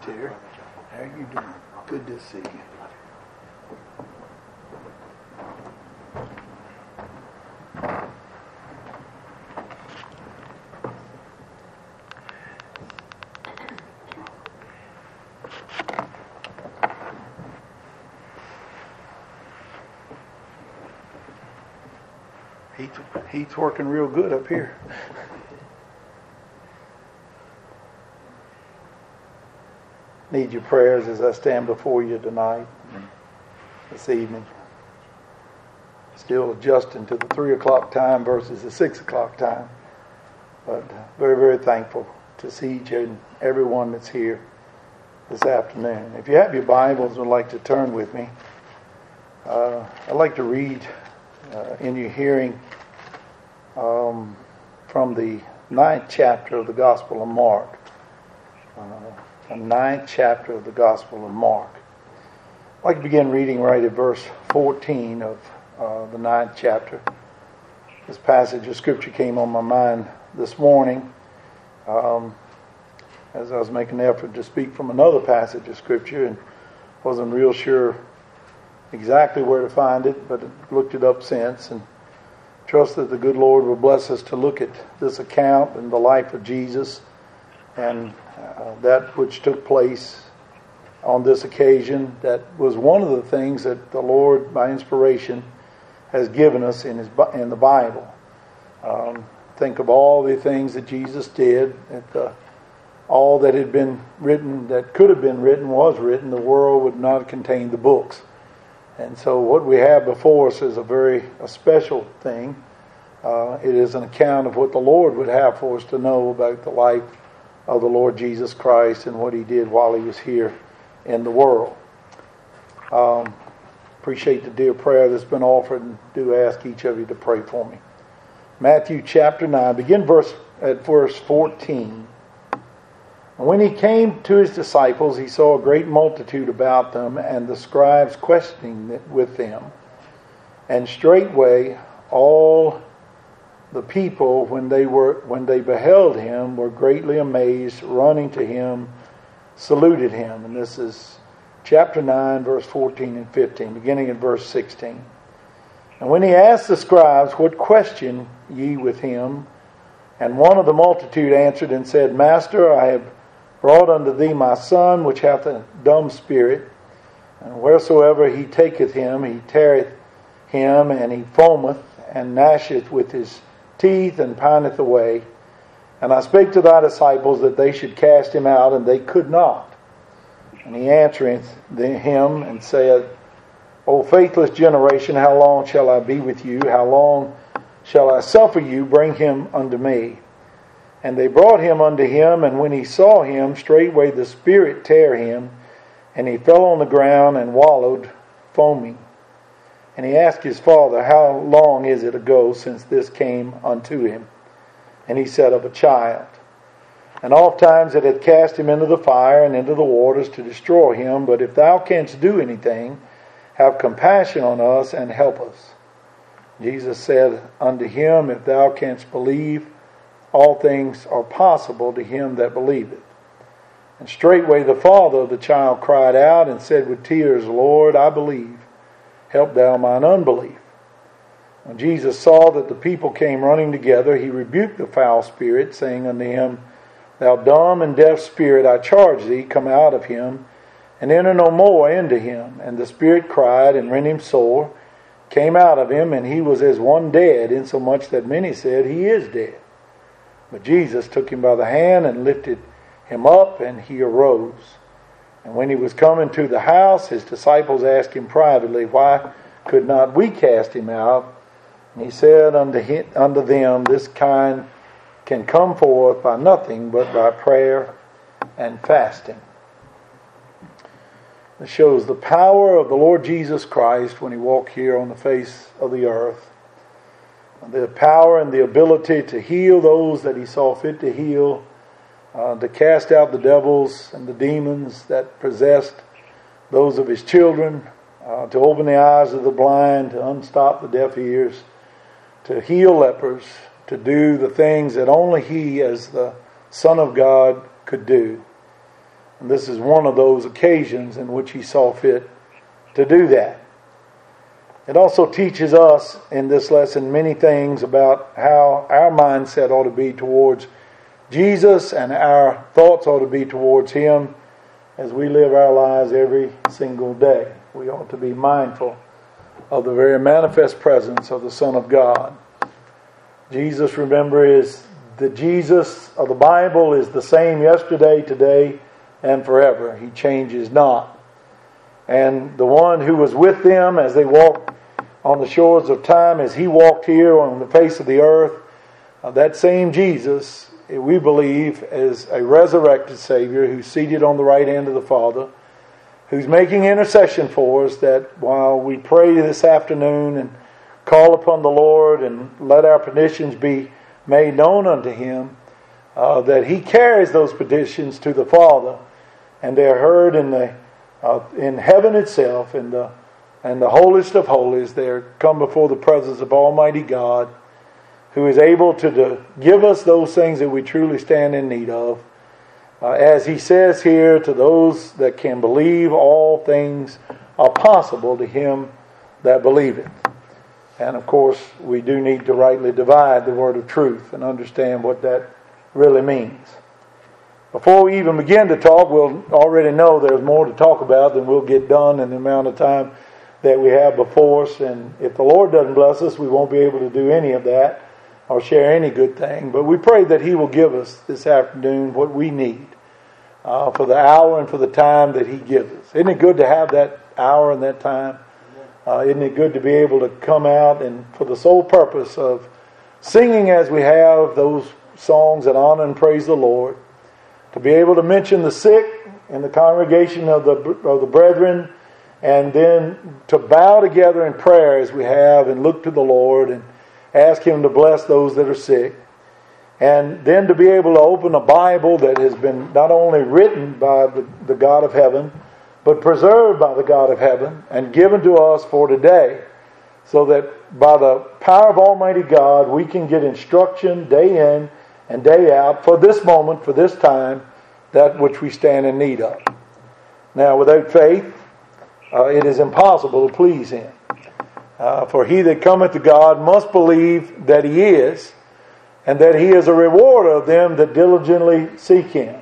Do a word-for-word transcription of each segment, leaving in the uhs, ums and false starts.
Terry. How are you doing? Good to see you. Heat, heat's working real good up here. Need your prayers as I stand before you tonight, this evening. Still adjusting to the three o'clock time versus the six o'clock time. But very, very thankful to see each and everyone that's here this afternoon. If you have your Bibles and would like to turn with me, uh, I'd like to read uh, in your hearing um, from the ninth chapter of the Gospel of Mark. Uh, the ninth chapter of the Gospel of Mark. I'd like to begin reading right at verse fourteen of uh, the ninth chapter. This passage of Scripture came on my mind this morning um, as I was making an effort to speak from another passage of Scripture and wasn't real sure exactly where to find it, but looked it up since and trust that the good Lord will bless us to look at this account and the life of Jesus and uh, that which took place on this occasion. That was one of the things that the Lord, by inspiration, has given us in his in the Bible. Um, think of all the things that Jesus did. That uh, all that had been written, that could have been written, was written. The world would not have contained the books. And so what we have before us is a very a special thing. Uh, it is an account of what the Lord would have for us to know about the life of the Lord Jesus Christ and what he did while he was here in the world. Um, appreciate the dear prayer that's been offered, and do ask each of you to pray for me. Matthew chapter nine, begin verse at verse fourteen. And when he came to his disciples, he saw a great multitude about them, and the scribes questioning with them. And straightway all the people, when they were when they beheld him, were greatly amazed, running to him, saluted him. And this is chapter nine, verse fourteen and fifteen, beginning in verse sixteen. And when he asked the scribes, what question ye with him? And one of the multitude answered and said, Master, I have brought unto thee my son, which hath a dumb spirit. And wheresoever he taketh him, he teareth him, and he foameth, and gnasheth with his teeth, and pineth away. And I spake to thy disciples that they should cast him out, and they could not. And he answereth him, and said, O faithless generation, how long shall I be with you? How long shall I suffer you? Bring him unto me. And they brought him unto him, and when he saw him, straightway the spirit tare him, and he fell on the ground and wallowed, foaming. And he asked his father, How long is it ago since this came unto him? And he said, Of a child. And oft times it hath cast him into the fire and into the waters to destroy him. But if thou canst do anything, have compassion on us and help us. Jesus said unto him, If thou canst believe, all things are possible to him that believeth. And straightway the father of the child cried out and said with tears, Lord, I believe. Help thou mine unbelief. When Jesus saw that the people came running together, he rebuked the foul spirit, saying unto him, Thou dumb and deaf spirit, I charge thee, come out of him, and enter no more into him. And the spirit cried and rent him sore, came out of him, and he was as one dead, insomuch that many said, He is dead. But Jesus took him by the hand and lifted him up, and he arose. And when he was come into the house, his disciples asked him privately, Why could not we cast him out? And he said unto, him, unto them, This kind can come forth by nothing but by prayer and fasting. It shows the power of the Lord Jesus Christ when he walked here on the face of the earth. The power and the ability to heal those that he saw fit to heal. Uh, to cast out the devils and the demons that possessed those of his children, uh, to open the eyes of the blind, to unstop the deaf ears, to heal lepers, to do the things that only he as the Son of God could do. And this is one of those occasions in which He saw fit to do that. It also teaches us in this lesson many things about how our mindset ought to be towards Jesus, and our thoughts ought to be towards Him as we live our lives every single day. We ought to be mindful of the very manifest presence of the Son of God. Jesus, remember, is the Jesus of the Bible is the same yesterday, today, and forever. He changes not. And the one who was with them as they walked on the shores of time, as He walked here on the face of the earth, uh, that same Jesus, we believe, is a resurrected Savior who's seated on the right hand of the Father, who's making intercession for us, that while we pray this afternoon and call upon the Lord and let our petitions be made known unto Him, uh, that He carries those petitions to the Father, and they're heard in the uh, in heaven itself, in the and the holiest of holies. They come before the presence of Almighty God, who is able to, to give us those things that we truly stand in need of. Uh, as He says here, to those that can believe, all things are possible to him that believeth. And of course, we do need to rightly divide the word of truth and understand what that really means. Before we even begin to talk, we'll already know there's more to talk about than we'll get done in the amount of time that we have before us. And if the Lord doesn't bless us, we won't be able to do any of that or share any good thing. But we pray that He will give us this afternoon what we need uh, for the hour and for the time that He gives us. Isn't it good to have that hour and that time? Uh, isn't it good to be able to come out and for the sole purpose of singing as we have those songs that honor and praise the Lord, to be able to mention the sick in the congregation of the of the brethren, and then to bow together in prayer as we have and look to the Lord and ask Him to bless those that are sick. And then to be able to open a Bible that has been not only written by the, the God of heaven, but preserved by the God of heaven and given to us for today, so that by the power of Almighty God we can get instruction day in and day out for this moment, for this time, that which we stand in need of. Now, without faith, uh, it is impossible to please Him. Uh, for he that cometh to God must believe that He is, and that He is a rewarder of them that diligently seek Him.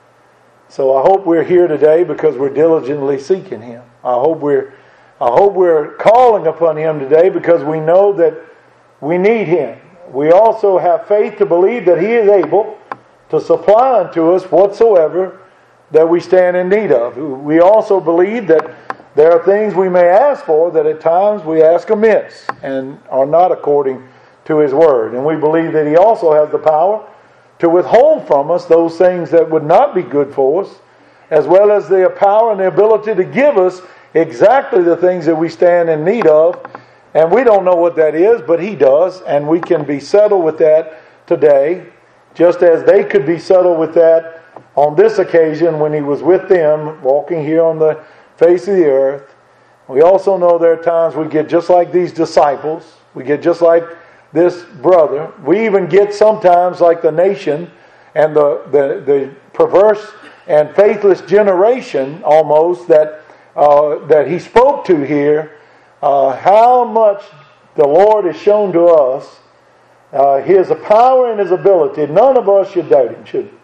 So I hope we're here today because we're diligently seeking Him. I hope we're I hope we're calling upon Him today because we know that we need Him. We also have faith to believe that He is able to supply unto us whatsoever that we stand in need of. We also believe that there are things we may ask for that at times we ask amiss and are not according to His Word. And we believe that He also has the power to withhold from us those things that would not be good for us, as well as the power and the ability to give us exactly the things that we stand in need of. And we don't know what that is, but He does, and we can be settled with that today, just as they could be settled with that on this occasion when He was with them, walking here on the face of the earth. We also know there are times we get just like these disciples, we get just like this brother. We even get sometimes like the nation and the, the, the perverse and faithless generation almost that uh, that He spoke to here. Uh, how much the Lord has shown to us uh, His power and His ability. None of us should doubt Him, should we?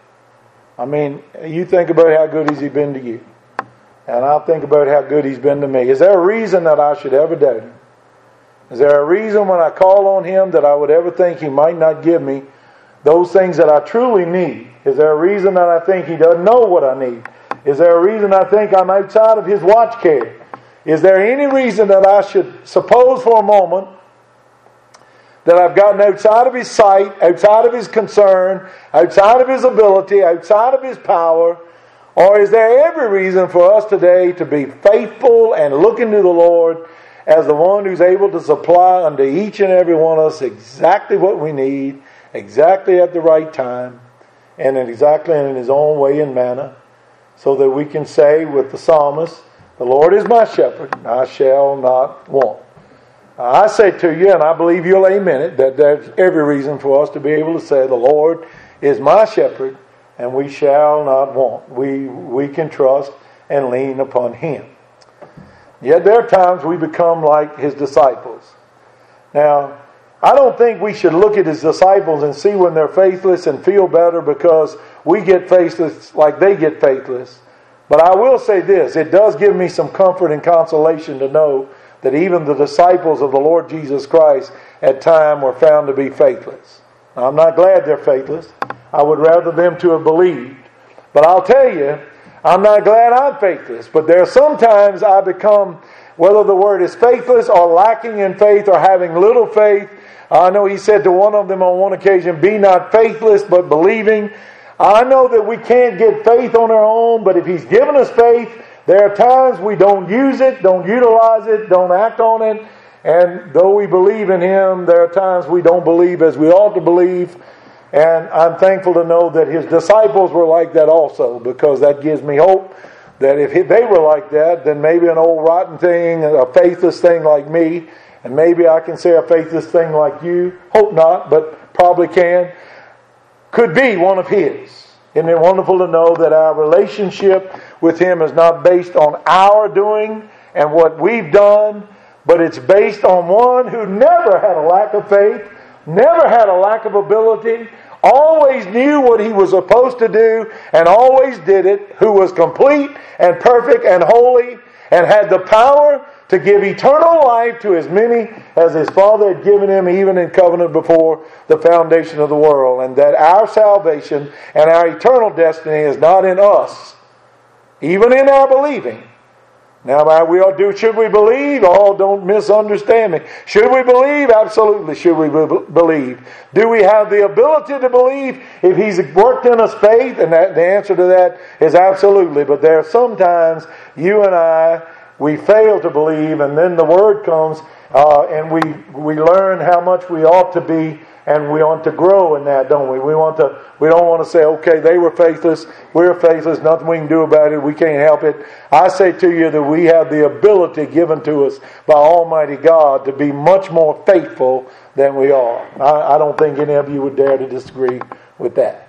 I mean, you think about how good has He been to you, and I'll think about how good He's been to me. Is there a reason that I should ever doubt Him? Is there a reason when I call on Him that I would ever think He might not give me those things that I truly need? Is there a reason that I think He doesn't know what I need? Is there a reason I think I'm outside of His watch care? Is there any reason that I should suppose for a moment that I've gotten outside of His sight, outside of His concern, outside of His ability, outside of His power? Or is there every reason for us today to be faithful and looking to the Lord as the one who's able to supply unto each and every one of us exactly what we need, exactly at the right time, and exactly in His own way and manner, so that we can say with the psalmist, "The Lord is my shepherd, and I shall not want." I say to you, and I believe you'll amen it, that there's every reason for us to be able to say, "The Lord is my shepherd, and we shall not want. We, we can trust and lean upon Him. Yet there are times we become like His disciples. Now, I don't think we should look at His disciples and see when they're faithless and feel better because we get faithless like they get faithless. But I will say this, it does give me some comfort and consolation to know that even the disciples of the Lord Jesus Christ at times were found to be faithless. Now, I'm not glad they're faithless. I would rather them to have believed. But I'll tell you, I'm not glad I'm faithless. But there are sometimes I become, whether the word is faithless or lacking in faith or having little faith. I know He said to one of them on one occasion, be not faithless but believing. I know that we can't get faith on our own, but if He's given us faith, there are times we don't use it, don't utilize it, don't act on it. And though we believe in Him, there are times we don't believe as we ought to believe. And I'm thankful to know that His disciples were like that also, because that gives me hope that if they were like that, then maybe an old rotten thing, a faithless thing like me, and maybe I can say a faithless thing like you, hope not, but probably can, could be one of His. Isn't it wonderful to know that our relationship with Him is not based on our doing and what we've done, but it's based on one who never had a lack of faith, never had a lack of ability, always knew what He was supposed to do and always did it, who was complete and perfect and holy and had the power to give eternal life to as many as His Father had given Him, even in covenant before the foundation of the world. And that our salvation and our eternal destiny is not in us, even in our believing. Now, we all do. Should we believe? Oh, don't misunderstand me. Should we believe? Absolutely. Should we be- believe? Do we have the ability to believe if He's worked in us faith? And that, the answer to that is absolutely. But there are sometimes you and I, we fail to believe, and then the Word comes, uh, and we we learn how much we ought to be, and we want to grow in that, don't we? We want to. We don't want to say, okay, they were faithless, we're faithless, nothing we can do about it, we can't help it. I say to you that we have the ability given to us by Almighty God to be much more faithful than we are. I, I don't think any of you would dare to disagree with that.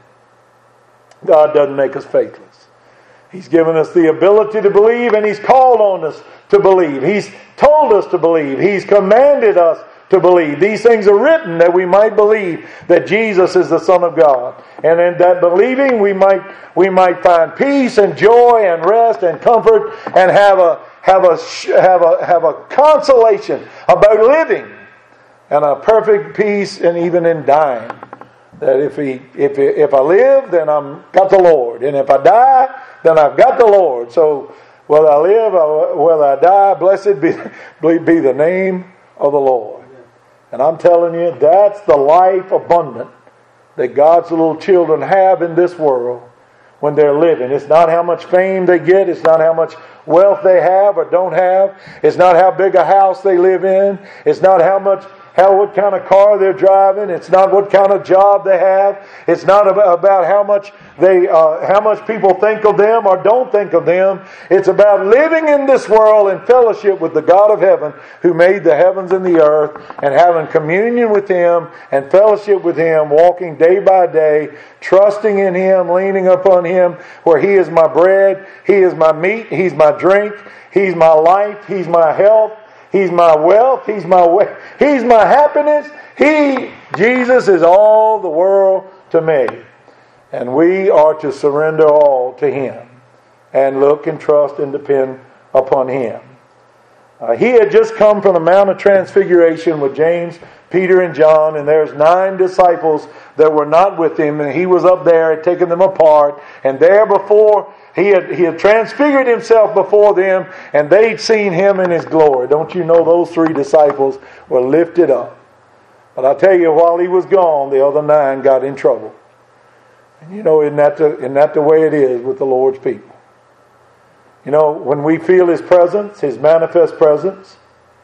God doesn't make us faithless. He's given us the ability to believe, and He's called on us to believe. He's told us to believe. He's commanded us to believe. These things are written that we might believe that Jesus is the Son of God. And in that believing, we might we might find peace and joy and rest and comfort and have a have a have a have a consolation about living and a perfect peace, and even in dying. That if he if if I live, then I'm got the Lord, and if I die, then I've got the Lord. So whether I live or whether I die, blessed be be the name of the Lord. And I'm telling you, that's the life abundant that God's little children have in this world when they're living. It's not how much fame they get. It's not how much wealth they have or don't have. It's not how big a house they live in. It's not how much, how what kind of car they're driving. It's not what kind of job they have. It's not about, about how much they, uh, how much people think of them or don't think of them. It's about living in this world in fellowship with the God of heaven who made the heavens and the earth, and having communion with Him and fellowship with Him, walking day by day, trusting in Him, leaning upon Him, where He is my bread, He is my meat, He's my drink, He's my life, He's my health, He's my wealth, He's my way, He's my happiness. He, Jesus, is all the world to me. And we are to surrender all to Him and look and trust and depend upon Him. Uh, he had just come from the Mount of Transfiguration with James, Peter, and John, and there's nine disciples that were not with Him, and He was up there, had taken them apart, and there before He had, he had transfigured Himself before them, and they'd seen Him in His glory. Don't you know those three disciples were lifted up? But I tell you, while He was gone, the other nine got in trouble. And you know, isn't that the, isn't that the way it is with the Lord's people? You know, when we feel His presence, His manifest presence,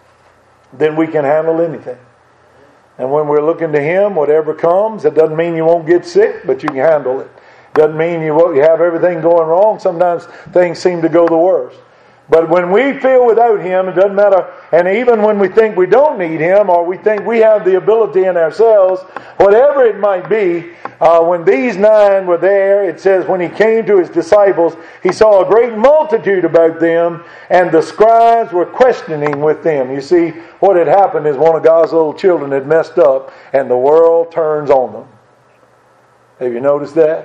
then we can handle anything. And when we're looking to Him, whatever comes, it doesn't mean you won't get sick, but you can handle it. Doesn't mean you won't, you have everything going wrong. Sometimes things seem to go the worst. But when we feel without Him, it doesn't matter. And even when we think we don't need Him, or we think we have the ability in ourselves, whatever it might be, uh, when these nine were there, it says when He came to His disciples, He saw a great multitude about them, and the scribes were questioning with them. You see, what had happened is one of God's little children had messed up, and the world turns on them. Have you noticed that?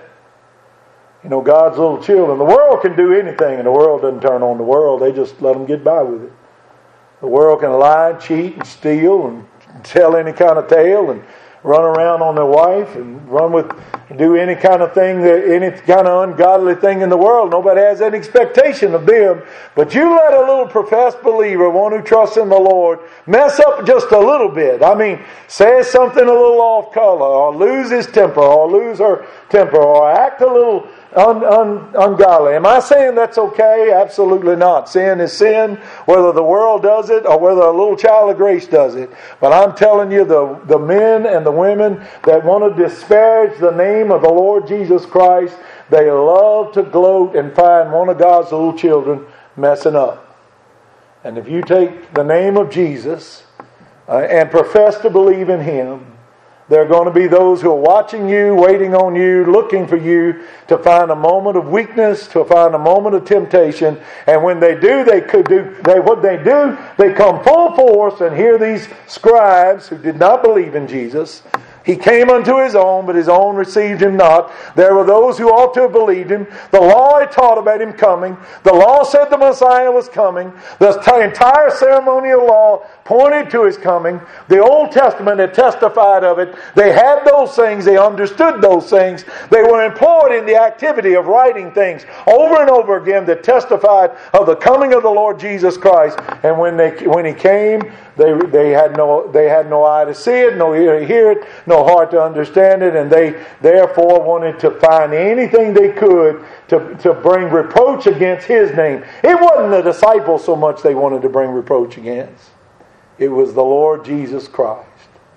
You know, God's little children. The world can do anything, and the world doesn't turn on the world. They just let them get by with it. The world can lie, cheat, and steal, and tell any kind of tale, and run around on their wife, and run with, do any kind of thing, that any kind of ungodly thing in the world. Nobody has any expectation of them. But you let a little professed believer, one who trusts in the Lord, mess up just a little bit. I mean, say something a little off color, or lose his temper, or lose her temper, or act a little Un, un, ungodly. Am I saying that's okay? Absolutely not. Sin is sin, whether the world does it or whether a little child of grace does it. But I'm telling you, the, the men and the women that want to disparage the name of the Lord Jesus Christ, they love to gloat and find one of God's little children messing up. And if you take the name of Jesus uh, and profess to believe in Him, there are going to be those who are watching you, waiting on you, looking for you to find a moment of weakness, to find a moment of temptation. And when they do, they could do they what they do, they come full force and hear these scribes who did not believe in Jesus. He came unto His own, but His own received Him not. There were those who ought to have believed Him. The law had taught about Him coming. The law said the Messiah was coming. The entire ceremonial law pointed to His coming. The Old Testament had testified of it. They had those things. They understood those things. They were employed in the activity of writing things over and over again that testified of the coming of the Lord Jesus Christ. And when they when He came, they they had no they had no eye to see it, no ear to hear it, no heart to understand it, and they therefore wanted to find anything they could to, to bring reproach against His name. It wasn't the disciples so much they wanted to bring reproach against. It was the Lord Jesus Christ.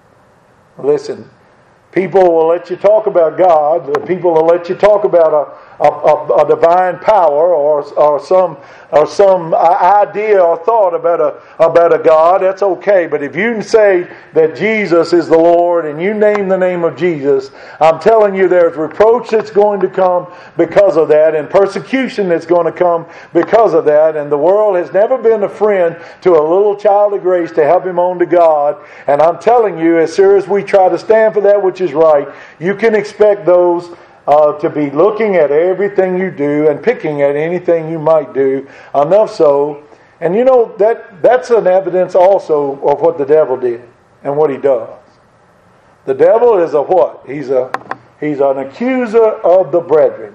Listen, people will let you talk about God. People will let you talk about a, a, a, a divine power or or some or some idea or thought about a about a God. That's okay. But if you say that Jesus is the Lord and you name the name of Jesus, I'm telling you, there's reproach that's going to come because of that, and persecution that's going to come because of that. And the world has never been a friend to a little child of grace to help him on to God. And I'm telling you, as soon as we try to stand for that which is right, you can expect those Uh, to be looking at everything you do and picking at anything you might do, enough so. And you know, that that's an evidence also of what the devil did and what he does. The devil is a what? He's a he's an accuser of the brethren.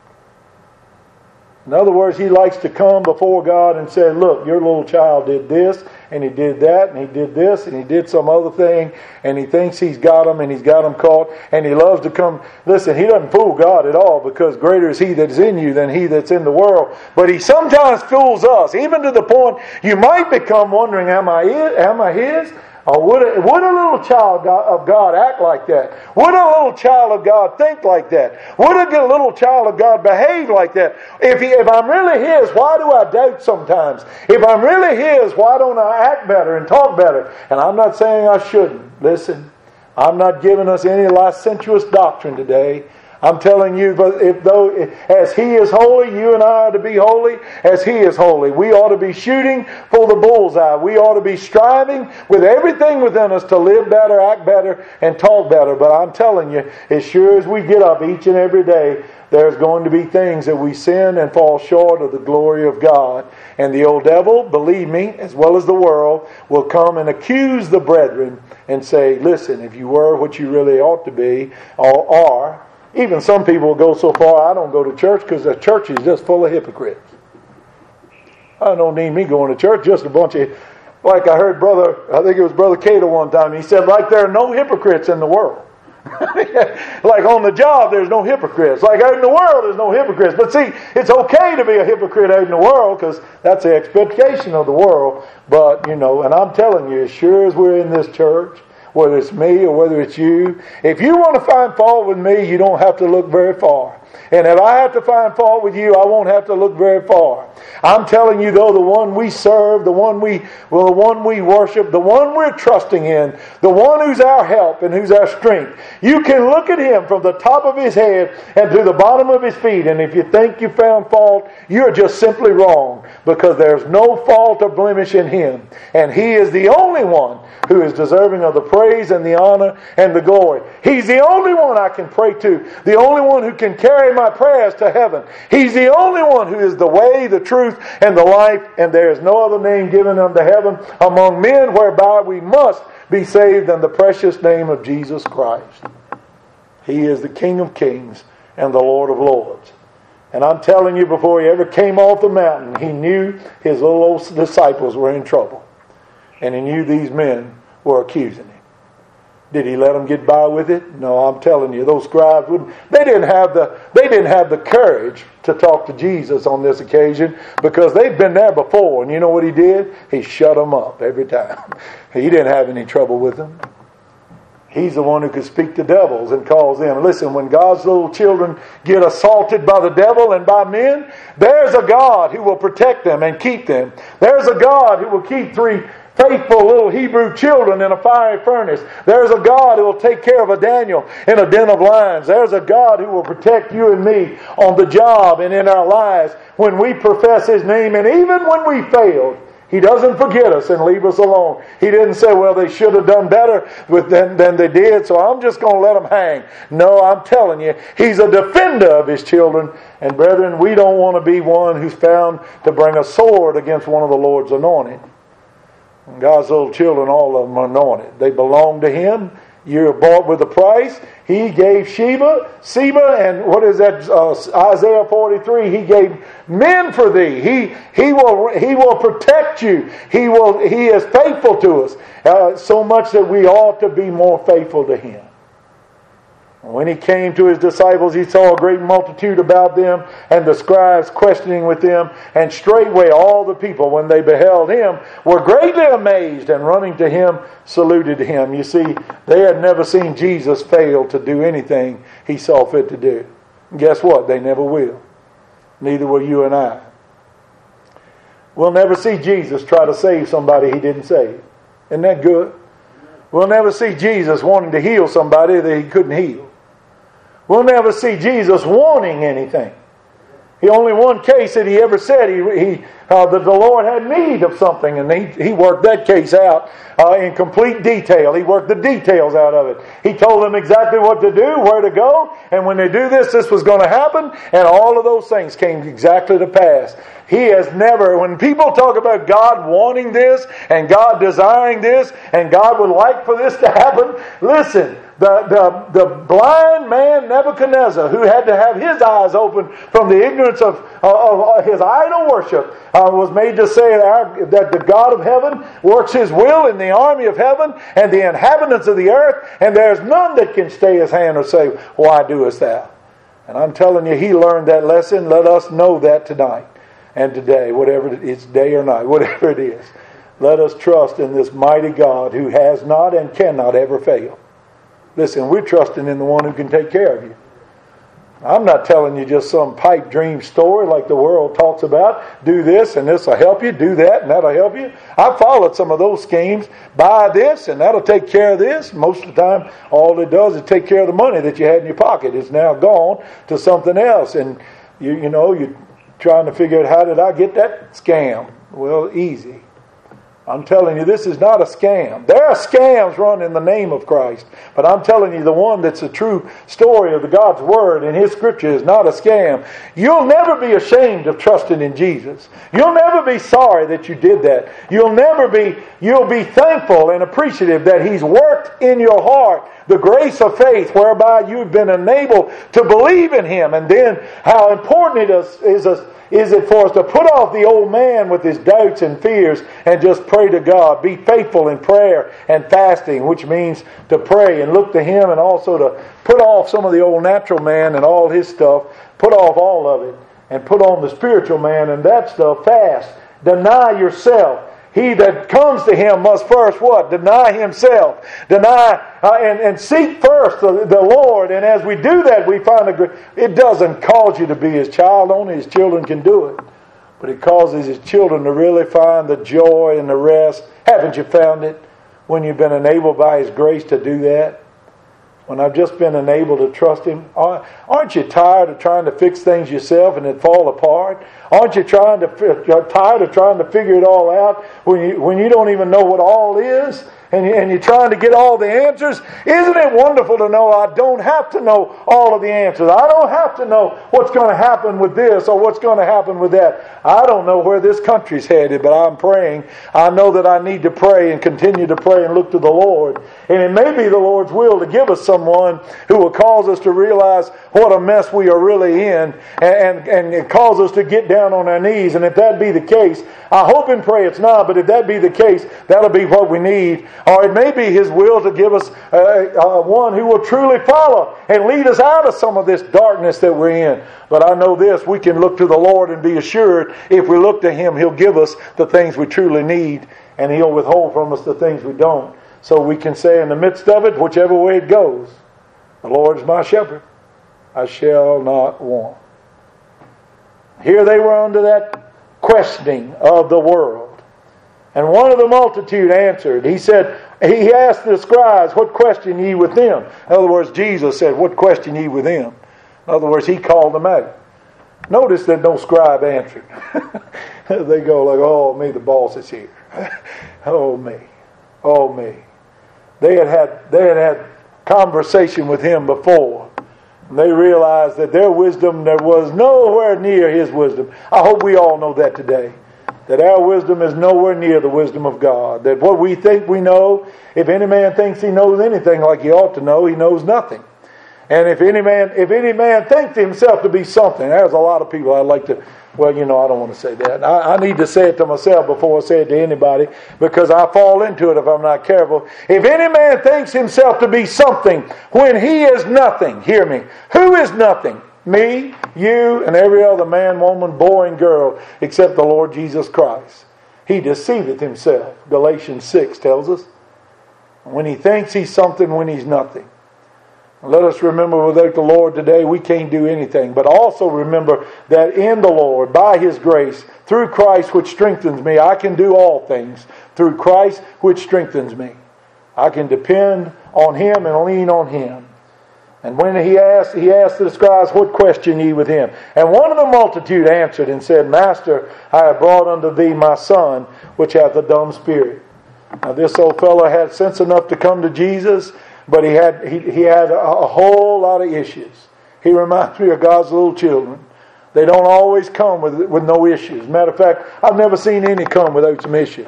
In other words, he likes to come before God and say, look, your little child did this, and he did that, and he did this, and he did some other thing, and he thinks he's got them, and he's got them caught, and he loves to come. Listen, he doesn't fool God at all, because greater is He that is in you than he that's in the world. But he sometimes fools us, even to the point you might become wondering, am I his? Am I his? Or would a, would a little child of God act like that? Would a little child of God think like that? Would a little child of God behave like that? If he, if I'm really His, why do I doubt sometimes? If I'm really His, why don't I act better and talk better? And I'm not saying I shouldn't. Listen, I'm not giving us any licentious doctrine today. I'm telling you, if though as He is holy, you and I are to be holy as He is holy. We ought to be shooting for the bullseye. We ought to be striving with everything within us to live better, act better, and talk better. But I'm telling you, as sure as we get up each and every day, there's going to be things that we sin and fall short of the glory of God. And the old devil, believe me, as well as the world, will come and accuse the brethren and say, listen, if you were what you really ought to be, or are, even some people will go so far, I don't go to church because the church is just full of hypocrites. I don't need me going to church, just a bunch of, like I heard brother, I think it was Brother Cato one time, he said, like there are no hypocrites in the world. Like on the job, there's no hypocrites. Like out in the world, there's no hypocrites. But see, it's okay to be a hypocrite out in the world because that's the expectation of the world. But, you know, and I'm telling you, as sure as we're in this church, whether it's me or whether it's you, if you want to find fault with me, you don't have to look very far. And if I have to find fault with you, I won't have to look very far. I'm telling you though, the one we serve, the one we, well, the one we worship, the one we're trusting in, the one who's our help and who's our strength, you can look at Him from the top of His head and to the bottom of His feet. And if you think you found fault, you're just simply wrong, because there's no fault or blemish in Him. And He is the only one who is deserving of the praise and the honor and the glory. He's the only one I can pray to. The only one who can carry my prayers to heaven. He's the only one who is the way, the truth, and the life. And there is no other name given unto heaven among men whereby we must be saved than the precious name of Jesus Christ. He is the King of kings and the Lord of lords. And I'm telling you, before He ever came off the mountain, He knew His little old disciples were in trouble. And He knew these men were accusing Him. Did He let them get by with it? No, I'm telling you, those scribes wouldn't. They didn't have the. They didn't have the courage to talk to Jesus on this occasion, because they'd been there before. And you know what He did? He shut them up every time. He didn't have any trouble with them. He's the one who could speak to devils and cause them. Listen, when God's little children get assaulted by the devil and by men, there's a God who will protect them and keep them. There's a God who will keep three faithful little Hebrew children in a fiery furnace. There's a God who will take care of a Daniel in a den of lions. There's a God who will protect you and me on the job and in our lives when we profess His name. And even when we failed, He doesn't forget us and leave us alone. He didn't say, well, they should have done better with than, than they did, so I'm just going to let them hang. No, I'm telling you, He's a defender of His children. And brethren, we don't want to be one who's found to bring a sword against one of the Lord's anointed. And God's little children, all of them are anointed. They belong to Him. You're bought with a price. He gave Sheba, Seba, and what is that? Uh, Isaiah forty-three. He gave men for thee. He He will He will protect you. He will. He is faithful to us, uh, so much that we ought to be more faithful to Him. When He came to His disciples, He saw a great multitude about them, and the scribes questioning with them. And straightway all the people, when they beheld Him, were greatly amazed, and running to Him, saluted Him. You see, they had never seen Jesus fail to do anything He saw fit to do. And guess what? They never will. Neither will you and I. We'll never see Jesus try to save somebody He didn't save. Isn't that good? We'll never see Jesus wanting to heal somebody that He couldn't heal. We'll never see Jesus wanting anything. The only one case that He ever said he, he uh, that the Lord had need of something, and He, he worked that case out uh, in complete detail. He worked the details out of it. He told them exactly what to do, where to go, and when they do this, this was going to happen, and all of those things came exactly to pass. He has never, when people talk about God wanting this, and God desiring this, and God would like for this to happen, listen, The, the, the blind man Nebuchadnezzar, who had to have his eyes open from the ignorance of, of, of his idol worship, uh, was made to say that, our, that the God of heaven works His will in the army of heaven and the inhabitants of the earth, and there's none that can stay His hand or say, why doest thou? And I'm telling you, he learned that lesson. Let us know that tonight and today, whatever it's day or night, whatever it is. Let us trust in this mighty God who has not and cannot ever fail. Listen, we're trusting in the one who can take care of you. I'm not telling you just some pipe dream story like the world talks about. Do this and this will help you. Do that and that'll help you. I followed some of those schemes. Buy this and that'll take care of this. Most of the time, all it does is take care of the money that you had in your pocket. It's now gone to something else. And, you, you know, you're trying to figure out, how did I get that scam? Well, easy. I'm telling you, this is not a scam. There are scams run in the name of Christ. But I'm telling you, the one that's a true story of the God's Word and His Scripture is not a scam. You'll never be ashamed of trusting in Jesus. You'll never be sorry that you did that. You'll never be, you'll be thankful and appreciative that He's worked in your heart the grace of faith whereby you've been enabled to believe in Him. And then how important it is, is us Is it for us to put off the old man with his doubts and fears and just pray to God. Be faithful in prayer and fasting, which means to pray and look to Him, and also to put off some of the old natural man and all his stuff. Put off all of it and put on the spiritual man and that stuff. Fast. Deny yourself. he that comes to Him must first what? Deny himself. Deny uh, and, and seek first the, the Lord. And as we do that, we find a great... It doesn't cause you to be His child. Only His children can do it. But it causes His children to really find the joy and the rest. Haven't you found it when you've been enabled by His grace to do that? When I've just been enabled to trust Him? Aren't you tired of trying to fix things yourself and it fall apart? Aren't you trying to you're tired of trying to figure it all out when you when you don't even know what all is? And, you, and you're trying to get all the answers? Isn't it wonderful to know I don't have to know all of the answers? I don't have to know what's going to happen with this or what's going to happen with that. I don't know where this country's headed, but I'm praying. I know that I need to pray and continue to pray and look to the Lord. And it may be the Lord's will to give us someone who will cause us to realize what a mess we are really in, and, and, and it cause us to get down on our knees. And if that be the case, I hope and pray it's not, but if that be the case, that'll be what we need. Or it may be His will to give us uh, uh, one who will truly follow and lead us out of some of this darkness that we're in. But I know this, we can look to the Lord and be assured if we look to Him, He'll give us the things we truly need, and He'll withhold from us the things we don't. So we can say in the midst of it, whichever way it goes, the Lord is my shepherd, I shall not want. Here they were under that questioning of the world. And one of the multitude answered. He said, he asked the scribes, what question ye with them? In other words, Jesus said, what question ye with them? In other words, He called them out. Notice that no scribe answered. They go like, oh me, the boss is here. Oh me. Oh me. They had had, they had had conversation with Him before. And they realized that their wisdom, there was nowhere near His wisdom. I hope we all know that today. That our wisdom is nowhere near the wisdom of God. That what we think we know, if any man thinks he knows anything like he ought to know, he knows nothing. And if any man if any man thinks himself to be something, there's a lot of people I like to, well, you know, I don't want to say that. I, I need to say it to myself before I say it to anybody, because I fall into it if I'm not careful. If any man thinks himself to be something when he is nothing, hear me, who is nothing? Me, you, and every other man, woman, boy, and girl except the Lord Jesus Christ. He deceiveth himself. Galatians six tells us. When he thinks he's something when he's nothing. Let us remember without the Lord today we can't do anything. But also remember that in the Lord, by His grace, through Christ which strengthens me, I can do all things. Through Christ which strengthens me. I can depend on Him and lean on Him. And when he asked, he asked the scribes, what question ye with him? And one of the multitude answered and said, Master, I have brought unto thee my son, which hath a dumb spirit. Now this old fellow had sense enough to come to Jesus, but he had he, he had a, a whole lot of issues. He reminds me of God's little children. They don't always come with, with no issues. Matter of fact, I've never seen any come without some issues.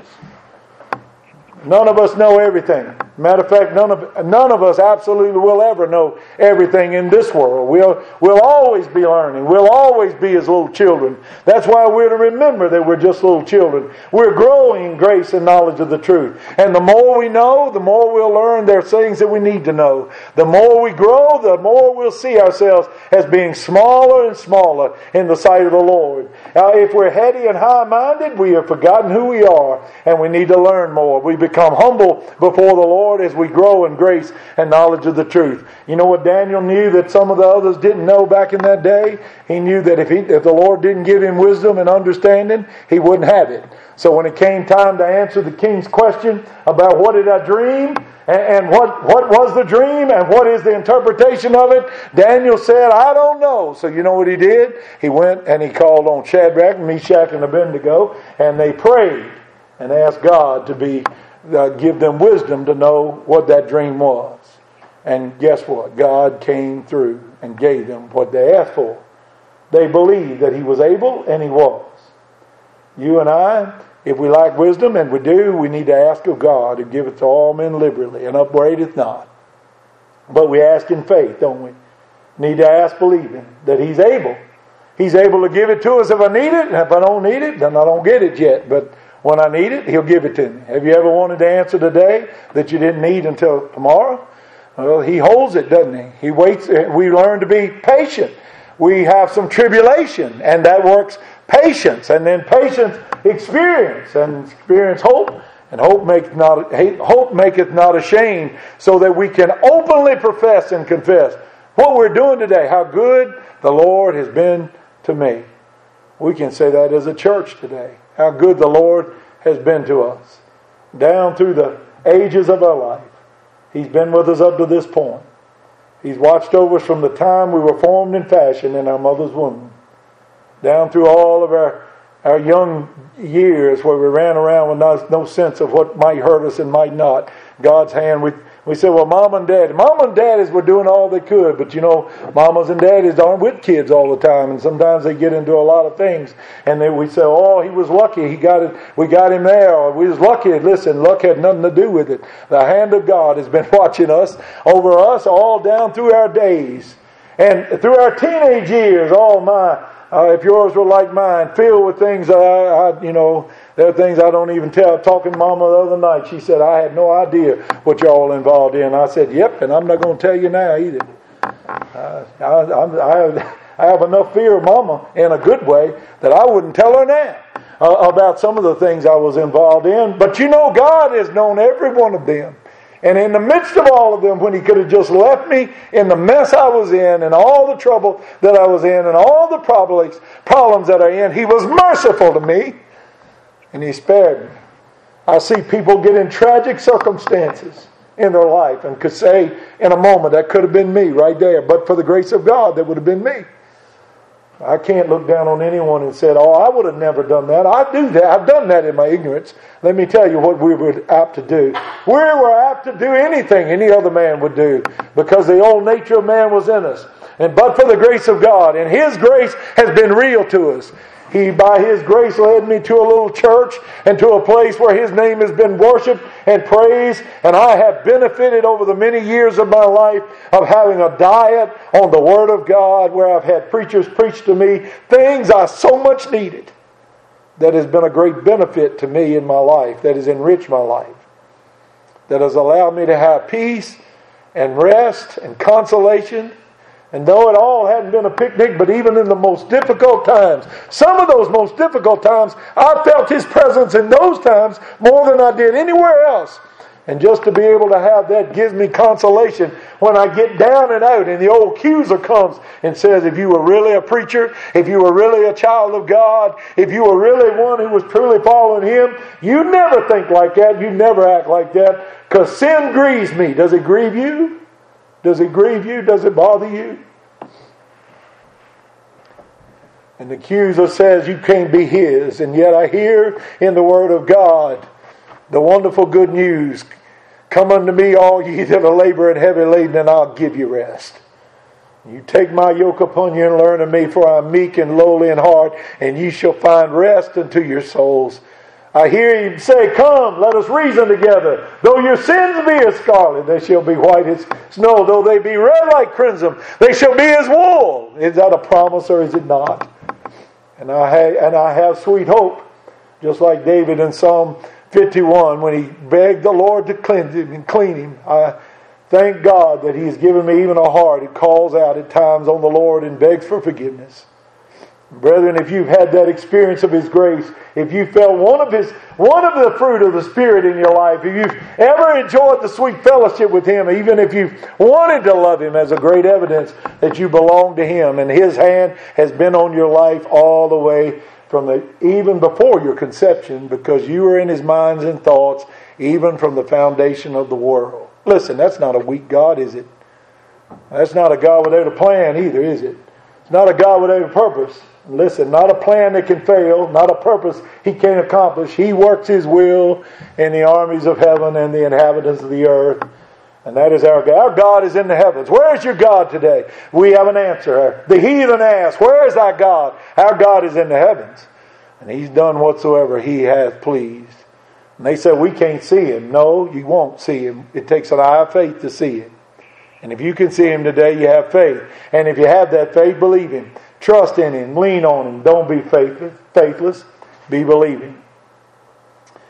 None of us know everything. Matter of fact, none of none of us absolutely will ever know everything in this world. We'll, we'll always be learning. We'll always be as little children. That's why we're to remember that we're just little children. We're growing in grace and knowledge of the truth. And the more we know, the more we'll learn there's things that we need to know. The more we grow, the more we'll see ourselves as being smaller and smaller in the sight of the Lord. Now, if we're heady and high-minded, we have forgotten who we are, and we need to learn more. We become humble before the Lord as we grow in grace and knowledge of the truth. You know what Daniel knew that some of the others didn't know back in that day? He knew that if, he, if the Lord didn't give him wisdom and understanding, he wouldn't have it. So when it came time to answer the king's question about what did I dream, and, and what, what was the dream, and what is the interpretation of it, Daniel said, I don't know. So you know what he did? He went and he called on Shadrach, Meshach, and Abednego, and they prayed and asked God to be Uh, give them wisdom to know what that dream was. And guess what? God came through and gave them what they asked for. They believed that He was able, and He was. You and I, if we lack wisdom, and we do, we need to ask of God to give it to all men liberally and upbraideth not. But we ask in faith, don't we? Need to ask believing that He's able. He's able to give it to us if I need it, and if I don't need it, then I don't get it yet. But when I need it, He'll give it to me. Have you ever wanted to answer today that you didn't need until tomorrow? Well, He holds it, doesn't He? He waits. We learn to be patient. We have some tribulation, and that works patience, and then patience experience, and experience hope, and hope maketh not hope maketh not ashamed, so that we can openly profess and confess what we're doing today, how good the Lord has been to me. We can say that as a church today, how good the Lord has been to us. Down through the ages of our life, He's been with us up to this point. He's watched over us from the time we were formed and fashioned in our mother's womb, down through all of our, our young years where we ran around with no, no sense of what might hurt us and might not. God's hand, we we said, well, Mom and Dad, Mom and Daddies were doing all they could, but you know, Mamas and Daddies aren't with kids all the time, and sometimes they get into a lot of things, and then we say, oh, he was lucky, he got it, we got him there, or we was lucky. Listen, luck had nothing to do with it. The hand of God has been watching us, over us, all down through our days, and through our teenage years. Oh my, uh, if yours were like mine, filled with things that I, I you know, there are things I don't even tell. Talking to Mama the other night, she said, I had no idea what you're all involved in. I said, yep, and I'm not going to tell you now either. Uh, I, I, I have enough fear of Mama in a good way that I wouldn't tell her now uh, about some of the things I was involved in. But you know, God has known every one of them. And in the midst of all of them, when He could have just left me in the mess I was in and all the trouble that I was in and all the problems, problems that I in, He was merciful to me. And He spared me. I see people get in tragic circumstances in their life and could say in a moment, that could have been me right there. But for the grace of God, that would have been me. I can't look down on anyone and say, oh, I would have never done that. I do that. I've done that in my ignorance. Let me tell you what we were apt to do. We were apt to do anything any other man would do because the old nature of man was in us. And but for the grace of God, and His grace has been real to us. He, by His grace, led me to a little church and to a place where His name has been worshipped and praised. And I have benefited over the many years of my life of having a diet on the Word of God, where I've had preachers preach to me things I so much needed. That has been a great benefit to me in my life, that has enriched my life, that has allowed me to have peace and rest and consolation. And though it all hadn't been a picnic, but even in the most difficult times, some of those most difficult times, I felt His presence in those times more than I did anywhere else. And just to be able to have that gives me consolation when I get down and out and the old accuser comes and says, if you were really a preacher, if you were really a child of God, if you were really one who was truly following Him, you never think like that, you never act like that, because sin grieves me. Does it grieve you? Does it grieve you? Does it bother you? And the accuser says you can't be his. And yet I hear in the Word of God the wonderful good news. Come unto me, all ye that are laboring heavy laden, and I'll give you rest. You take my yoke upon you and learn of me, for I am meek and lowly in heart, and ye shall find rest unto your souls. I hear Him say, come, let us reason together. Though your sins be as scarlet, they shall be white as snow. Though they be red like crimson, they shall be as wool. Is that a promise or is it not? And I have, and I have sweet hope, just like David in Psalm fifty-one, when he begged the Lord to cleanse him and clean him. I thank God that He's given me even a heart that calls out at times on the Lord and begs for forgiveness. Brethren, if you've had that experience of His grace, if you felt one of His, one of the fruit of the Spirit in your life, if you've ever enjoyed the sweet fellowship with Him, even if you've wanted to love Him as a great evidence that you belong to Him, and His hand has been on your life all the way from the, even before your conception, because you were in His minds and thoughts, even from the foundation of the world. Listen, that's not a weak God, is it? That's not a God without a plan either, is it? It's not a God without a purpose. Listen, not a plan that can fail, not a purpose He can't accomplish. He works His will in the armies of heaven and the inhabitants of the earth. And that is our God. Our God is in the heavens. Where is your God today? We have an answer. The heathen ask, where is our God? Our God is in the heavens. And He's done whatsoever He hath pleased. And they say, we can't see Him. No, you won't see Him. It takes an eye of faith to see Him. And if you can see Him today, you have faith. And if you have that faith, believe Him. Trust in Him. Lean on Him. Don't be faithless. Faithless. Be believing.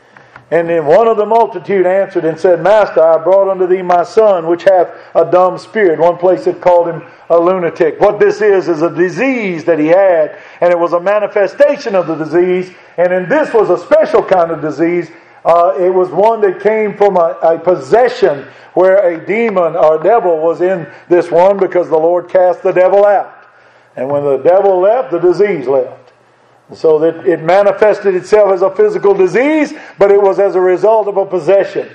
And then one of the multitude answered and said, Master, I brought unto thee my son, which hath a dumb spirit. One place it called him a lunatic. What this is, is a disease that he had, and it was a manifestation of the disease. And then this was a special kind of disease. Uh, it was one that came from a, a possession where a demon or devil was in this one, because the Lord cast the devil out. And when the devil left, the disease left. So that it manifested itself as a physical disease, but it was as a result of a possession.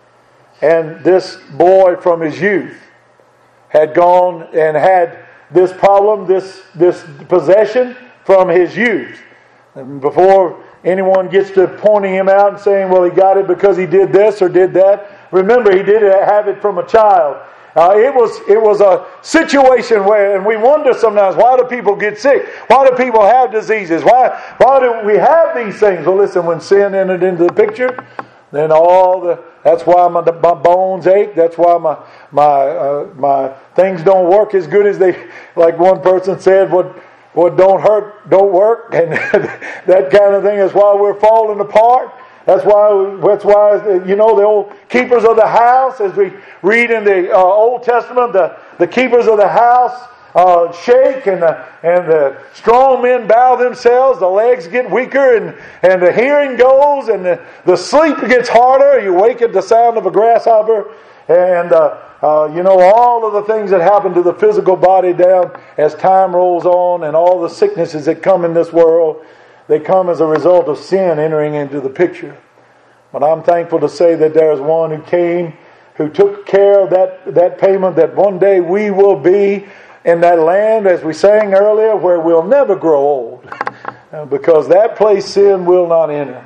And this boy from his youth had gone and had this problem, this, this possession from his youth. And before anyone gets to pointing him out and saying, well, he got it because he did this or did that, remember, he did have it from a child. Uh, it was it was a situation where, and we wonder sometimes, why do people get sick? Why do people have diseases? Why why do we have these things? Well, listen, when sin entered into the picture, then all the that's why my, my bones ache. That's why my my uh, my things don't work as good as they. Like one person said, what what don't hurt don't work, and that kind of thing is why we're falling apart. That's why, that's why, you know, the old keepers of the house, as we read in the uh, Old Testament, the, the keepers of the house uh, shake, and the, and the strong men bow themselves, the legs get weaker, and, and the hearing goes, and the, the sleep gets harder. You wake at the sound of a grasshopper, and, uh, uh, you know, all of the things that happen to the physical body down as time rolls on, and all the sicknesses that come in this world. They come as a result of sin entering into the picture. But I'm thankful to say that there is one who came, who took care of that, that payment, that one day we will be in that land, as we sang earlier, where we'll never grow old. Because that place sin will not enter.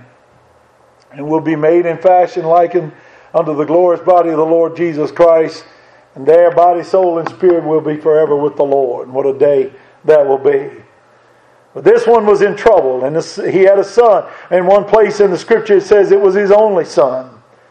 And we'll be made in fashion likened unto the glorious body of the Lord Jesus Christ. And there, body, soul, and spirit will be forever with the Lord. And what a day that will be. But this one was in trouble, and this, he had a son. In one place in the Scripture it says it was his only son.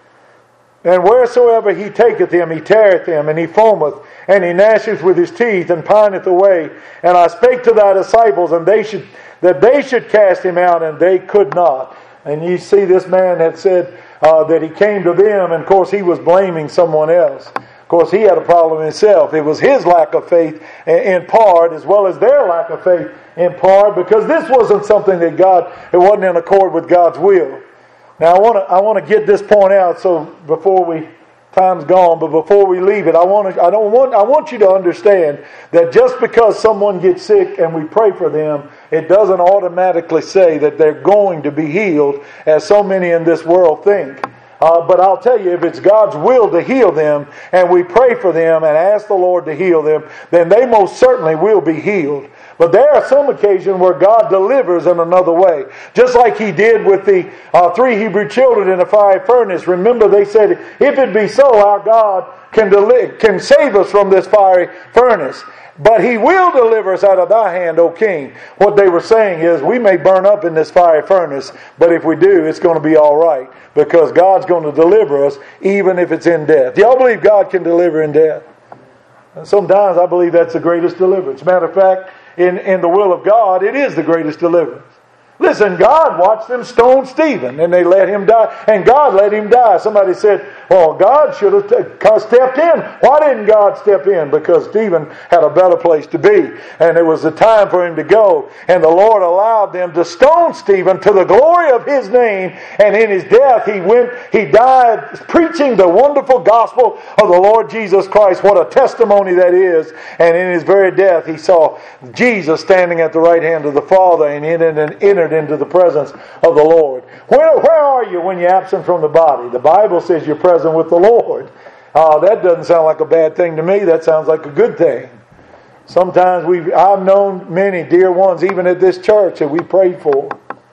And wheresoever he taketh him, he teareth him, and he foameth, and he gnasheth with his teeth, and pineth away. And I spake to thy disciples, and they should that they should cast him out, and they could not. And you see, this man had said uh, that he came to them, and of course he was blaming someone else. Of course, he had a problem himself. It was his lack of faith in part, as well as their lack of faith in part, because this wasn't something that God, it wasn't in accord with God's will. Now, I want to I want to get this point out. So before we, time's gone, but before we leave it, I want to I don't want I want you to understand that just because someone gets sick and we pray for them, it doesn't automatically say that they're going to be healed, as so many in this world think. Uh, but I'll tell you, if it's God's will to heal them, and we pray for them and ask the Lord to heal them, then they most certainly will be healed. But there are some occasions where God delivers in another way. Just like He did with the uh, three Hebrew children in the fiery furnace. Remember, they said, if it be so, our God can, deli- can save us from this fiery furnace. But He will deliver us out of thy hand, O King. What they were saying is, we may burn up in this fiery furnace, but if we do, it's going to be all right. Because God's going to deliver us, even if it's in death. Do y'all believe God can deliver in death? Sometimes I believe that's the greatest deliverance. Matter of fact, in, in the will of God, it is the greatest deliverance. Listen, God watched them stone Stephen, and they let him die. And God let him die. Somebody said, well, God should have t- stepped in. Why didn't God step in? Because Stephen had a better place to be. And it was the time for him to go. And the Lord allowed them to stone Stephen to the glory of His name. And in his death, he went, he died preaching the wonderful gospel of the Lord Jesus Christ. What a testimony that is. And in his very death, he saw Jesus standing at the right hand of the Father, and entered, entered into the presence of the Lord. Where, where are you when you're absent from the body? The Bible says you're present with the Lord. Uh, that doesn't sound like a bad thing to me. That sounds like a good thing. Sometimes we I've known many dear ones, even at this church, that we prayed for.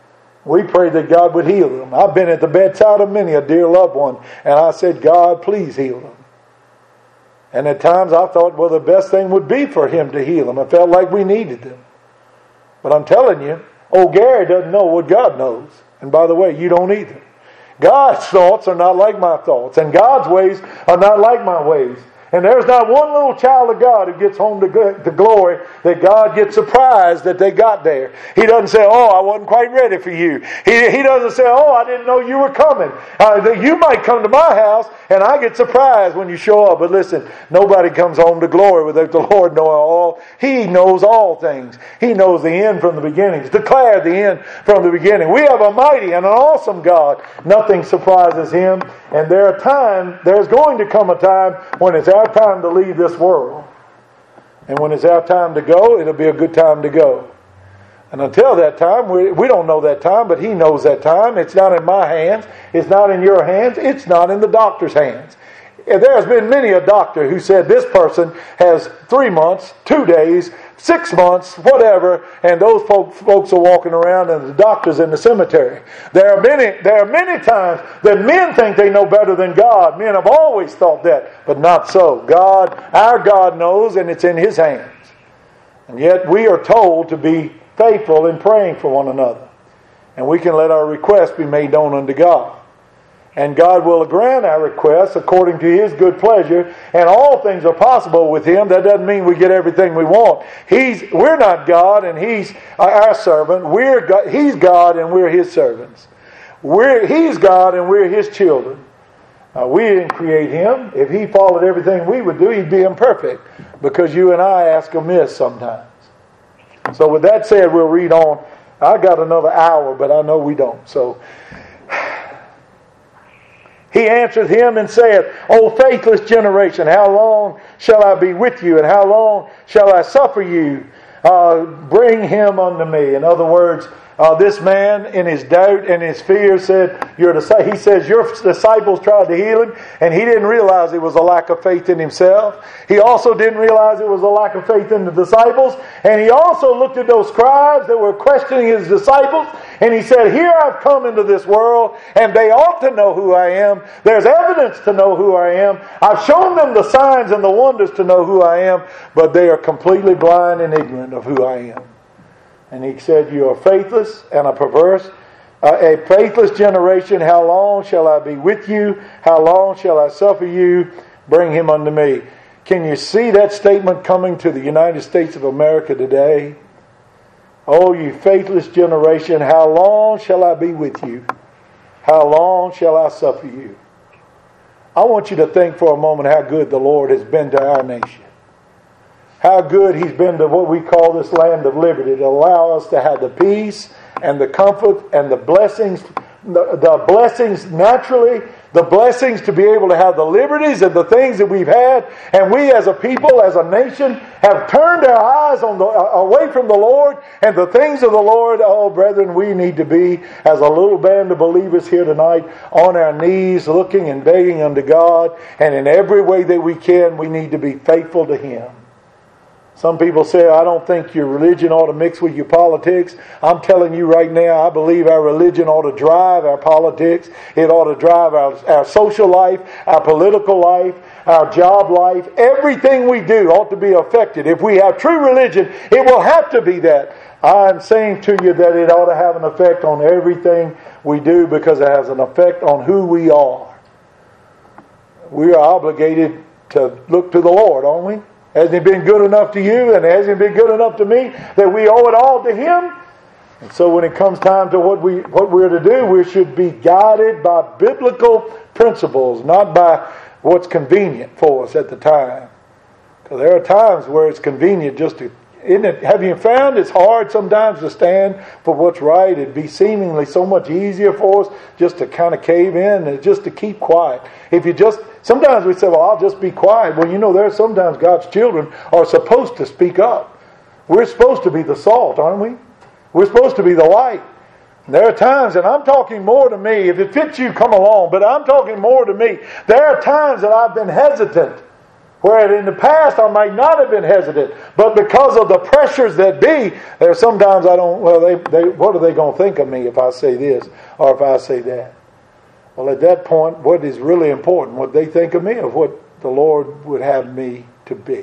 We prayed that God would heal them. I've been at the bedside of many a dear loved one, and I said, God, please heal them. And at times I thought, well, the best thing would be for Him to heal them. I felt like we needed them. But I'm telling you, old Gary doesn't know what God knows. And by the way, you don't either. God's thoughts are not like my thoughts, and God's ways are not like my ways. And there's not one little child of God who gets home to, good, to glory that God gets surprised that they got there. He doesn't say, oh, I wasn't quite ready for you. He, he doesn't say, oh, I didn't know you were coming. Uh, you might come to my house and I get surprised when you show up. But listen, nobody comes home to glory without the Lord knowing all. He knows all things. He knows the end from the beginning. He's declared the end from the beginning. We have a mighty and an awesome God. Nothing surprises Him. And there are times, there's going to come a time when it's our time to leave this world. And when it's our time to go, it'll be a good time to go. And until that time, we, we don't know that time, but He knows that time. It's not in my hands. It's not in your hands. It's not in the doctor's hands. There's been many a doctor who said this person has three months, two days, six months, whatever, and those folk, folks are walking around and the doctor's in the cemetery. There are many, there are many times that men think they know better than God. Men have always thought that, but not so. God, our God knows, and it's in His hands. And yet we are told to be faithful in praying for one another. And we can let our requests be made known unto God. And God will grant our requests according to His good pleasure. And all things are possible with Him. That doesn't mean we get everything we want. He's, we're not God and He's our servant. We're God, He's God and we're His servants. We're, He's God and we're His children. Uh, we didn't create Him. If He followed everything we would do, He'd be imperfect. Because you and I ask amiss sometimes. So with that said, we'll read on. I got another hour, but I know we don't. So... He answered him and said, O faithless generation, how long shall I be with you, and how long shall I suffer you? Uh, bring him unto me. In other words, uh, this man in his doubt and his fear said, "Your he says, your disciples tried to heal him," and he didn't realize it was a lack of faith in himself. He also didn't realize it was a lack of faith in the disciples. And he also looked at those scribes that were questioning his disciples, and he said, here I've come into this world, and they ought to know who I am. There's evidence to know who I am. I've shown them the signs and the wonders to know who I am, but they are completely blind and ignorant of who I am. And he said, you are faithless and a perverse, uh, a faithless generation. How long shall I be with you? How long shall I suffer you? Bring him unto me. Can you see that statement coming to the United States of America today? Oh, you faithless generation, how long shall I be with you? How long shall I suffer you? I want you to think for a moment how good the Lord has been to our nation. How good He's been to what we call this land of liberty, to allow us to have the peace and the comfort and the blessings, the, the blessings naturally, the blessings to be able to have the liberties and the things that we've had. And we as a people, as a nation, have turned our eyes on the, away from the Lord and the things of the Lord. Oh, brethren, we need to be, as a little band of believers here tonight, on our knees, looking and begging unto God. And in every way that we can, we need to be faithful to Him. Some people say, I don't think your religion ought to mix with your politics. I'm telling you right now, I believe our religion ought to drive our politics. It ought to drive our, our social life, our political life, our job life. Everything we do ought to be affected. If we have true religion, it will have to be that. I'm saying to you that it ought to have an effect on everything we do, because it has an effect on who we are. We are obligated to look to the Lord, aren't we? Hasn't He been good enough to you, and hasn't He been good enough to me, that we owe it all to Him? And so when it comes time to what, we, what we're to do, we should be guided by biblical principles, not by what's convenient for us at the time. Because there are times where it's convenient just to... Isn't it, have you found it's hard sometimes to stand for what's right? It'd be seemingly so much easier for us just to kind of cave in and just to keep quiet. If you just... Sometimes we say, well, I'll just be quiet. Well, you know, there are sometimes God's children are supposed to speak up. We're supposed to be the salt, aren't we? We're supposed to be the light. And there are times, and I'm talking more to me. If it fits you, come along. But I'm talking more to me. There are times that I've been hesitant, where in the past I might not have been hesitant. But because of the pressures that be, there are sometimes I don't, well, they, they, what are they going to think of me if I say this or if I say that? Well, at that point, what is really important, what they think of me or what the Lord would have me to be.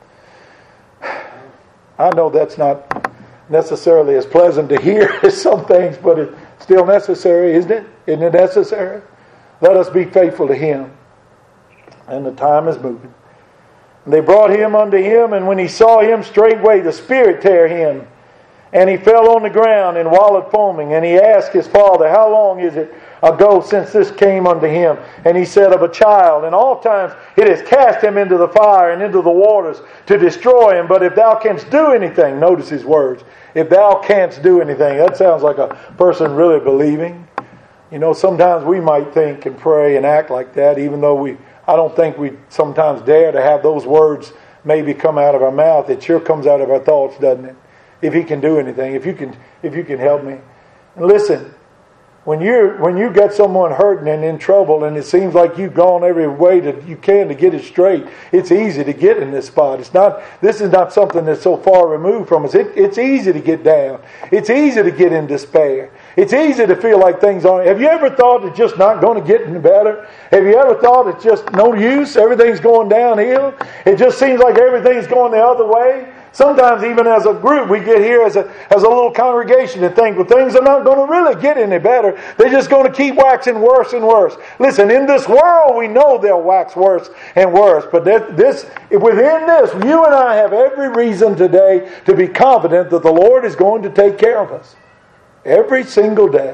I know that's not necessarily as pleasant to hear as some things, but it's still necessary, isn't it? Isn't it necessary? Let us be faithful to Him. And the time is moving. They brought him unto him, and when he saw him, straightway the spirit tear him. And he fell on the ground and wallowed foaming. And he asked his father, How long is it ago since this came unto him? And he said, Of a child. And all times it has cast him into the fire and into the waters to destroy him. But if thou canst do anything, notice his words, if thou canst do anything, that sounds like a person really believing. You know, sometimes we might think and pray and act like that, even though we, I don't think we sometimes dare to have those words maybe come out of our mouth. It sure comes out of our thoughts, doesn't it? If he can do anything, if you can, if you can help me. And listen, when you when you got someone hurting and in trouble, and it seems like you've gone every way that you can to get it straight, it's easy to get in this spot. It's not. This is not something that's so far removed from us. It, it's easy to get down. It's easy to get in despair. It's easy to feel like things aren't. Have you ever thought it's just not going to get any better? Have you ever thought it's just no use? Everything's going downhill. It just seems like everything's going the other way. Sometimes even as a group, we get here as a as a little congregation and think, well, things are not going to really get any better. They're just going to keep waxing worse and worse. Listen, in this world, we know they'll wax worse and worse. But that, this, within this, you and I have every reason today to be confident that the Lord is going to take care of us. Every single day.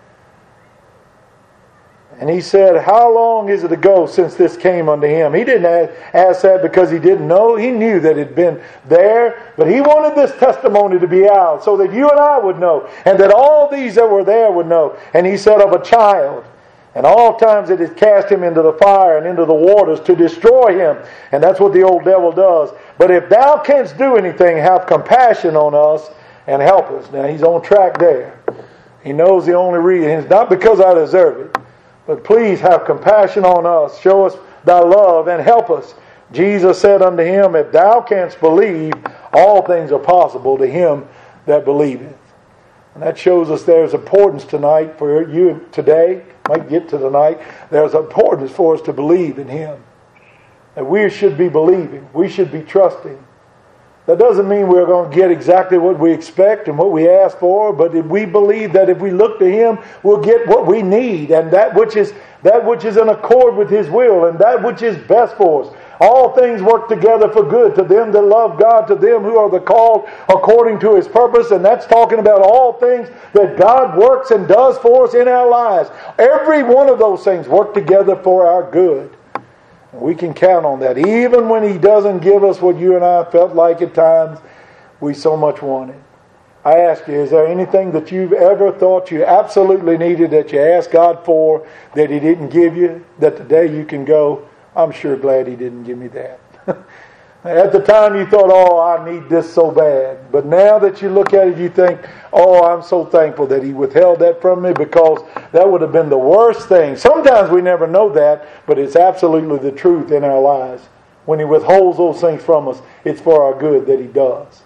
And he said, How long is it ago since this came unto him? He didn't ask that because he didn't know. He knew that it had been there. But he wanted this testimony to be out so that you and I would know. And that all these that were there would know. And he said, Of a child. And all times it has cast him into the fire and into the waters to destroy him. And that's what the old devil does. But if thou canst do anything, have compassion on us and help us. Now he's on track there. He knows the only reason. It's not because I deserve it. But please have compassion on us. Show us thy love and help us. Jesus said unto him, If thou canst believe, all things are possible to him that believeth. And that shows us there's importance tonight for you today. Might get to tonight. There's importance for us to believe in him. That we should be believing. We should be trusting. That doesn't mean we're going to get exactly what we expect and what we ask for, but if we believe that if we look to him, we'll get what we need, and that which is that which is in accord with his will, and that which is best for us. All things work together for good to them that love God, to them who are the called according to his purpose. And that's talking about all things that God works and does for us in our lives. Every one of those things work together for our good. We can count on that. Even when he doesn't give us what you and I felt like at times we so much wanted. I ask you, is there anything that you've ever thought you absolutely needed that you asked God for that he didn't give you, that today you can go, I'm sure glad he didn't give me that. At the time you thought, oh, I need this so bad. But now that you look at it, you think, oh, I'm so thankful that he withheld that from me, because that would have been the worst thing. Sometimes we never know that, but it's absolutely the truth in our lives. When he withholds those things from us, it's for our good that he does.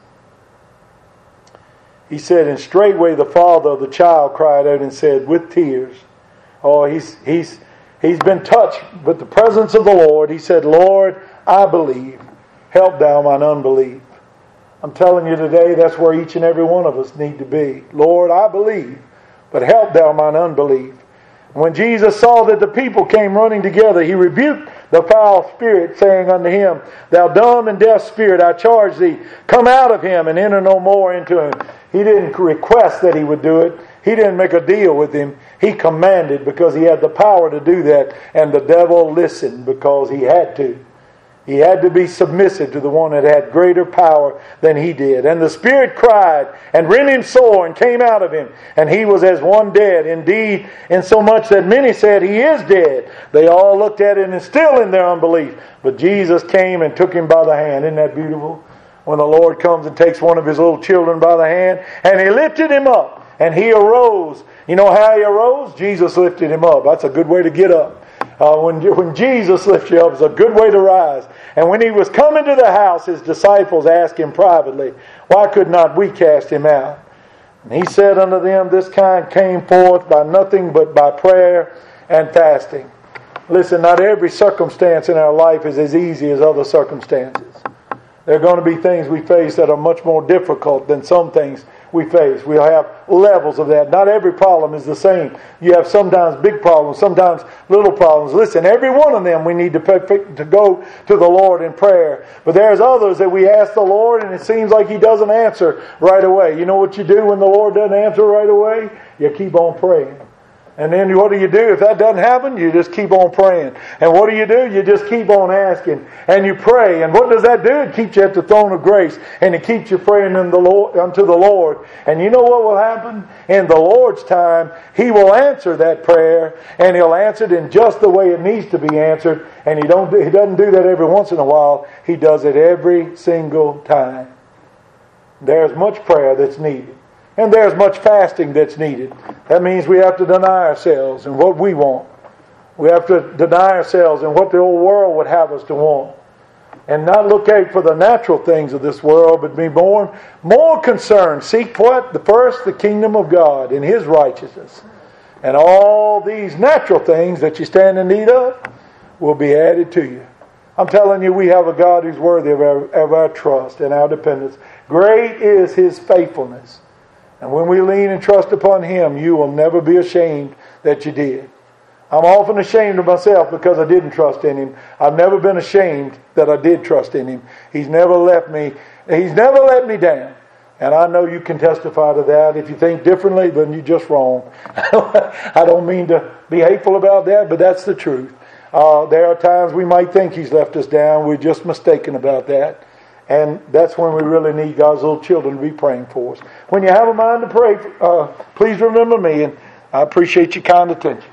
He said, and straightway the father of the child cried out and said with tears, oh, he's he's he's been touched with the presence of the Lord. He said, Lord, I believe. Help thou mine unbelief. I'm telling you today, that's where each and every one of us need to be. Lord, I believe, but help thou mine unbelief. When Jesus saw that the people came running together, he rebuked the foul spirit, saying unto him, Thou dumb and deaf spirit, I charge thee, come out of him and enter no more into him. He didn't request that he would do it. He didn't make a deal with him. He commanded, because he had the power to do that. And the devil listened because he had to. He had to be submissive to the one that had greater power than he did. And the spirit cried and rent him sore and came out of him. And he was as one dead. Indeed, insomuch that many said, He is dead. They all looked at it and still in their unbelief. But Jesus came and took him by the hand. Isn't that beautiful? When the Lord comes and takes one of his little children by the hand, and he lifted him up, and he arose. You know how he arose? Jesus lifted him up. That's a good way to get up. Uh, when, when Jesus lifts you up, it's a good way to rise. And when he was coming to the house, his disciples asked him privately, Why could not we cast him out? And he said unto them, This kind came forth by nothing but by prayer and fasting. Listen, not every circumstance in our life is as easy as other circumstances. There are going to be things we face that are much more difficult than some things we face. We'll have levels of that. Not every problem is the same. You have sometimes big problems, sometimes little problems. Listen, every one of them we need to, to go to the Lord in prayer. But there's others that we ask the Lord and it seems like He doesn't answer right away. You know what you do when the Lord doesn't answer right away? You keep on praying. And then what do you do? If that doesn't happen, you just keep on praying. And what do you do? You just keep on asking. And you pray. And what does that do? It keeps you at the throne of grace. And it keeps you praying in the Lord, unto the Lord. And you know what will happen? In the Lord's time, He will answer that prayer. And He'll answer it in just the way it needs to be answered. And He don't He doesn't do that every once in a while. He does it every single time. There's much prayer that's needed. And there's much fasting that's needed. That means we have to deny ourselves and what we want. We have to deny ourselves and what the old world would have us to want. And not look out for the natural things of this world, but be more, more concerned. Seek what? The first, the kingdom of God and His righteousness. And all these natural things that you stand in need of will be added to you. I'm telling you, we have a God who's worthy of our, of our trust and our dependence. Great is His faithfulness. And when we lean and trust upon Him, you will never be ashamed that you did. I'm often ashamed of myself because I didn't trust in Him. I've never been ashamed that I did trust in Him. He's never left me. He's never let me down. And I know you can testify to that. If you think differently, then you're just wrong. I don't mean to be hateful about that, but that's the truth. Uh, there are times we might think He's left us down. We're just mistaken about that. And that's when we really need God's little children to be praying for us. When you have a mind to pray, uh, please remember me, and I appreciate your kind attention.